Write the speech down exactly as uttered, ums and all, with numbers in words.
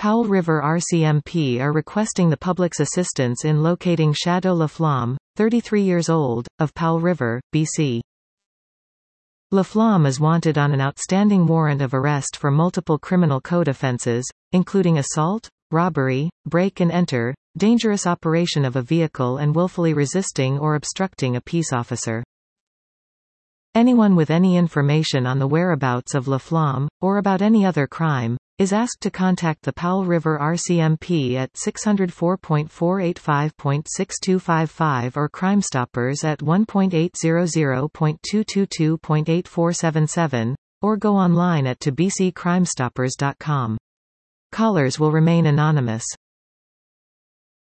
Powell River R C M P are requesting the public's assistance in locating Shadow Laflamme, thirty-three years old, of Powell River, B C. Laflamme is wanted on an outstanding warrant of arrest for multiple criminal code offenses, including assault, robbery, break and enter, dangerous operation of a vehicle and willfully resisting or obstructing a peace officer. Anyone with any information on the whereabouts of Laflamme, or about any other crime, is asked to contact the Powell River R C M P at six oh four, four eight five, six two five five or Crime Stoppers at one eight hundred, two two two, eight four seven seven, or go online at to b c crime stoppers dot com. Callers will remain anonymous.